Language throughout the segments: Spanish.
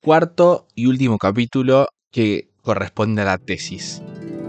cuarto y último capítulo que corresponde a la tesis.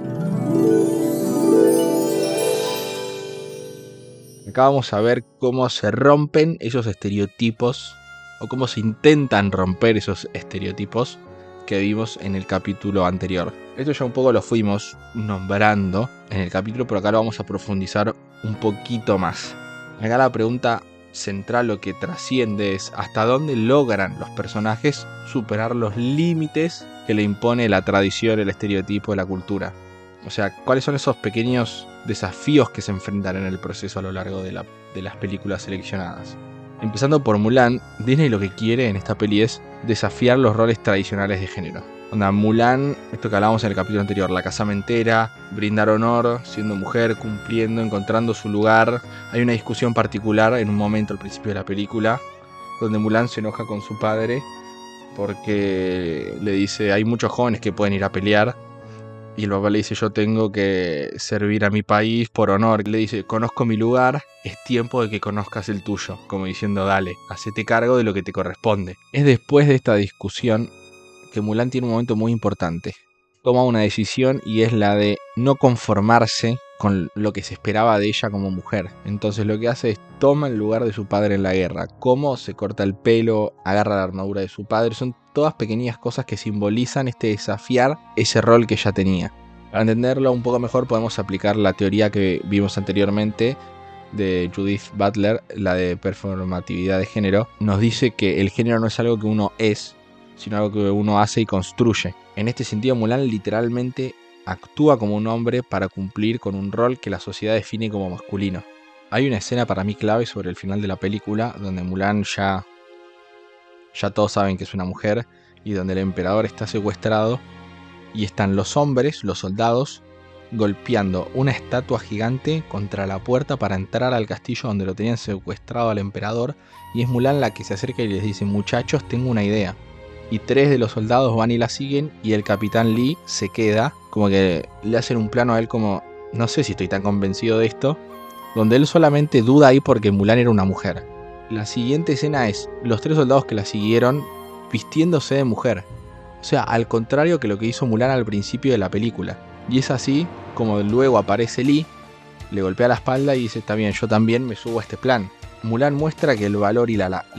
Acá vamos a ver cómo se rompen esos estereotipos o cómo se intentan romper esos estereotipos que vimos en el capítulo anterior. Esto ya un poco lo fuimos nombrando en el capítulo, pero acá lo vamos a profundizar un poquito más. Acá la pregunta central, lo que trasciende, es hasta dónde logran los personajes superar los límites que le impone la tradición, el estereotipo, la cultura. O sea, ¿cuáles son esos pequeños desafíos que se enfrentan en el proceso a lo largo de las películas seleccionadas? Empezando por Mulan, Disney lo que quiere en esta peli es desafiar los roles tradicionales de género. Mulan, esto que hablábamos en el capítulo anterior, la casamentera, brindar honor, siendo mujer, cumpliendo, encontrando su lugar. Hay una discusión particular en un momento al principio de la película, donde Mulan se enoja con su padre porque le dice, hay muchos jóvenes que pueden ir a pelear. Y el papá le dice, yo tengo que servir a mi país por honor. Le dice, conozco mi lugar, es tiempo de que conozcas el tuyo. Como diciendo, dale, hacete cargo de lo que te corresponde. Es después de esta discusión que Mulan tiene un momento muy importante. Toma una decisión y es la de no conformarse con lo que se esperaba de ella como mujer. Entonces lo que hace es toma el lugar de su padre en la guerra. Cómo se corta el pelo, agarra la armadura de su padre. Son todas pequeñas cosas que simbolizan desafiar ese rol que ella tenía. Para entenderlo un poco mejor podemos aplicar la teoría que vimos anteriormente de Judith Butler, la de performatividad de género. Nos dice que el género no es algo que uno es, sino algo que uno hace y construye. En este sentido, Mulan literalmente actúa como un hombre para cumplir con un rol que la sociedad define como masculino. Hay una escena para mí clave sobre el final de la película, donde Mulan ya todos saben que es una mujer, y donde el emperador está secuestrado, y están los hombres, los soldados, golpeando una estatua gigante contra la puerta para entrar al castillo donde lo tenían secuestrado al emperador, y es Mulan la que se acerca y les dice, muchachos, tengo una idea. Y 3 de los soldados van y la siguen, y el capitán Lee se queda, como que le hacen un plano a él como, no sé si estoy tan convencido de esto, donde él solamente duda ahí porque Mulan era una mujer. La siguiente escena es los 3 soldados que la siguieron vistiéndose de mujer. O sea, al contrario que lo que hizo Mulan al principio de la película. Y es así como luego aparece Lee, le golpea la espalda y dice, está bien, yo también me subo a este plan. Mulan muestra que el valor y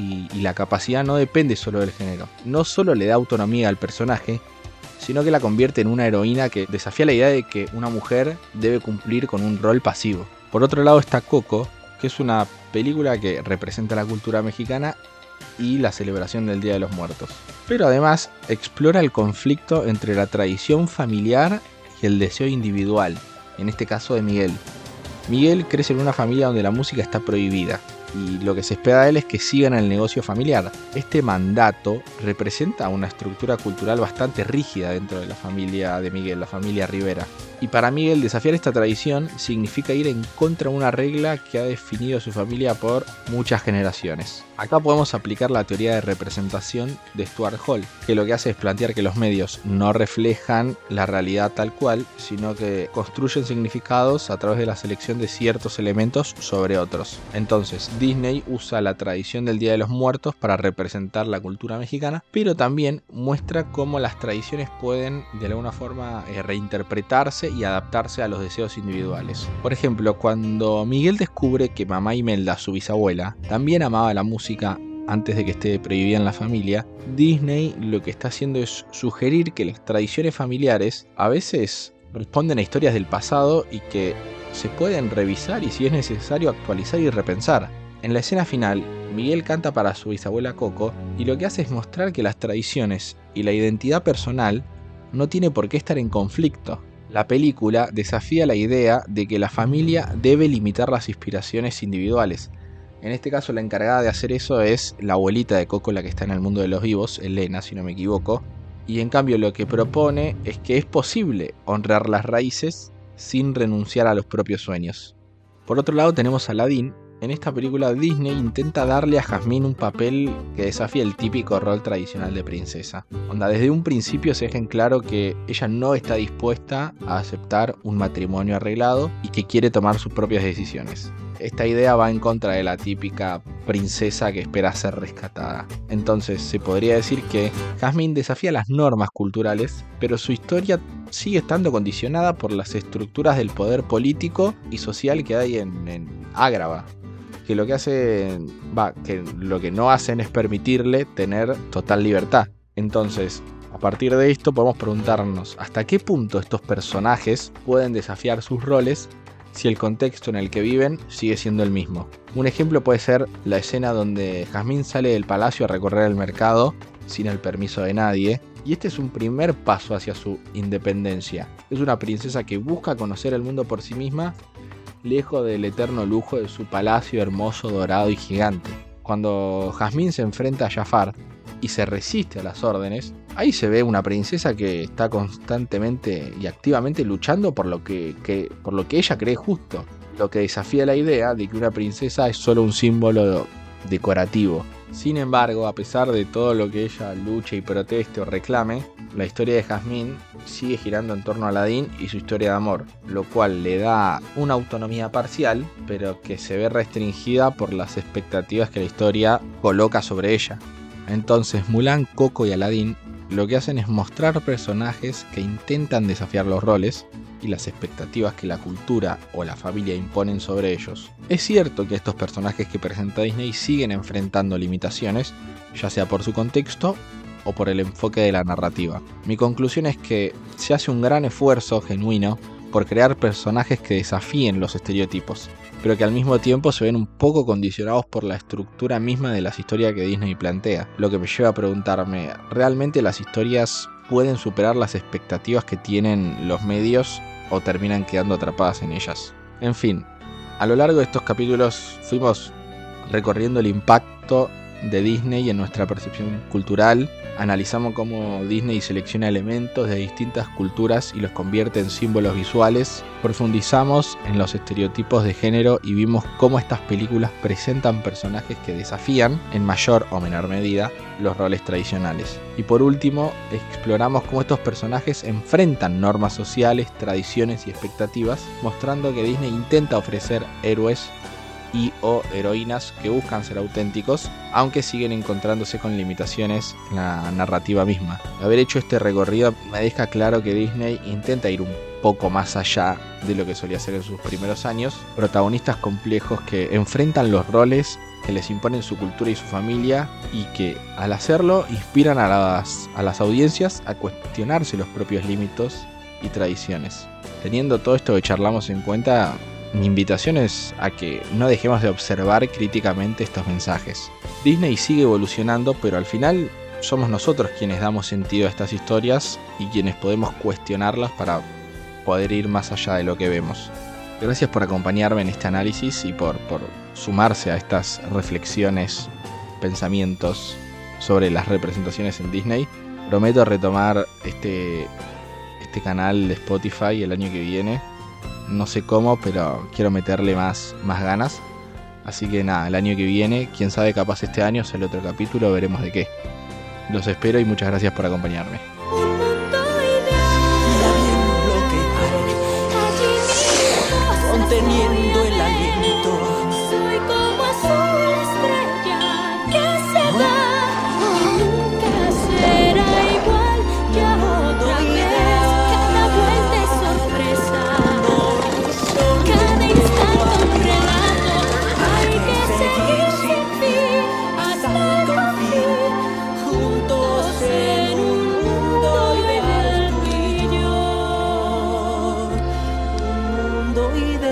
la capacidad no depende solo del género. No solo le da autonomía al personaje, sino que la convierte en una heroína que desafía la idea de que una mujer debe cumplir con un rol pasivo. Por otro lado está Coco, que es una película que representa la cultura mexicana y la celebración del Día de los Muertos. Pero además explora el conflicto entre la tradición familiar y el deseo individual, en este caso de Miguel. Miguel crece en una familia donde la música está prohibida, y lo que se espera de él es que sigan el negocio familiar. Este mandato representa una estructura cultural bastante rígida dentro de la familia de Miguel, la familia Rivera. Y para Miguel desafiar esta tradición significa ir en contra de una regla que ha definido su familia por muchas generaciones. Acá podemos aplicar la teoría de representación de Stuart Hall, que lo que hace es plantear que los medios no reflejan la realidad tal cual, sino que construyen significados a través de la selección de ciertos elementos sobre otros. Entonces, Disney usa la tradición del Día de los Muertos para representar la cultura mexicana, pero también muestra cómo las tradiciones pueden de alguna forma reinterpretarse y adaptarse a los deseos individuales. Por ejemplo, cuando Miguel descubre que mamá Imelda, su bisabuela, también amaba la música antes de que esté prohibida en la familia, Disney lo que está haciendo es sugerir que las tradiciones familiares a veces responden a historias del pasado y que se pueden revisar y si es necesario actualizar y repensar. En la escena final, Miguel canta para su bisabuela Coco y lo que hace es mostrar que las tradiciones y la identidad personal no tiene por qué estar en conflicto. La película desafía la idea de que la familia debe limitar las inspiraciones individuales. En este caso la encargada de hacer eso es la abuelita de Coco, la que está en el mundo de los vivos, Elena, si no me equivoco. Y en cambio lo que propone es que es posible honrar las raíces sin renunciar a los propios sueños. Por otro lado tenemos a Aladdin. En esta película Disney intenta darle a Jasmine un papel que desafía el típico rol tradicional de princesa. Desde un principio se deja en claro que ella no está dispuesta a aceptar un matrimonio arreglado y que quiere tomar sus propias decisiones. esta idea va en contra de la típica princesa que espera ser rescatada. Entonces se podría decir que Jasmine desafía las normas culturales, pero su historia sigue estando condicionada por las estructuras del poder político y social que hay en Agrabah, que lo que no hacen es permitirle tener total libertad. Entonces, a partir de esto podemos preguntarnos hasta qué punto estos personajes pueden desafiar sus roles si el contexto en el que viven sigue siendo el mismo. Un ejemplo puede ser la escena donde Jasmine sale del palacio a recorrer el mercado sin el permiso de nadie, y este es un primer paso hacia su independencia. Es una princesa que busca conocer el mundo por sí misma, lejos del eterno lujo de su palacio hermoso, dorado y gigante. Cuando Jasmine se enfrenta a Jafar y se resiste a las órdenes, ahí se ve una princesa que está constantemente y activamente luchando por lo que ella cree justo, lo que desafía la idea de que una princesa es solo un símbolo decorativo. Sin embargo, a pesar de todo lo que ella luche y proteste o reclame, la historia de Jasmine sigue girando en torno a Aladín y su historia de amor, lo cual le da una autonomía parcial, pero que se ve restringida por las expectativas que la historia coloca sobre ella. Entonces Mulan, Coco y Aladín lo que hacen es mostrar personajes que intentan desafiar los roles y las expectativas que la cultura o la familia imponen sobre ellos. Es cierto que estos personajes que presenta Disney siguen enfrentando limitaciones, ya sea por su contexto o por el enfoque de la narrativa. Mi conclusión es que se hace un gran esfuerzo genuino por crear personajes que desafíen los estereotipos, pero que al mismo tiempo se ven un poco condicionados por la estructura misma de las historias que Disney plantea, lo que me lleva a preguntarme, ¿realmente las historias pueden superar las expectativas que tienen los medios o terminan quedando atrapadas en ellas? En fin, a lo largo de estos capítulos fuimos recorriendo el impacto de Disney en nuestra percepción cultural, analizamos cómo Disney selecciona elementos de distintas culturas y los convierte en símbolos visuales, profundizamos en los estereotipos de género y vimos cómo estas películas presentan personajes que desafían, en mayor o menor medida, los roles tradicionales. Y por último, exploramos cómo estos personajes enfrentan normas sociales, tradiciones y expectativas, mostrando que Disney intenta ofrecer héroes y o heroínas que buscan ser auténticos, aunque siguen encontrándose con limitaciones en la narrativa misma. Haber hecho este recorrido me deja claro que Disney intenta ir un poco más allá de lo que solía hacer en sus primeros años, protagonistas complejos que enfrentan los roles que les imponen su cultura y su familia, y que al hacerlo inspiran a las audiencias a cuestionarse los propios límites y tradiciones. Teniendo todo esto que charlamos en cuenta, mi invitación es a que no dejemos de observar críticamente estos mensajes. Disney sigue evolucionando, pero al final somos nosotros quienes damos sentido a estas historias y quienes podemos cuestionarlas para poder ir más allá de lo que vemos. Gracias por acompañarme en este análisis y por sumarse a estas reflexiones, pensamientos sobre las representaciones en Disney. Prometo retomar este canal de Spotify el año que viene. No sé cómo, pero quiero meterle más ganas. Así que nada, el año que viene, quién sabe, capaz este año sale otro capítulo, veremos de qué. Los espero y muchas gracias por acompañarme. Conteniendo el aliento, soy como azul estrella que se va y nunca será igual. Ya otra vez, cada vuelta es sorpresa, cada instante un relato. Hay que seguir sin fin hasta el fin, juntos en un mundo ideal, tú y yo, un mundo ideal.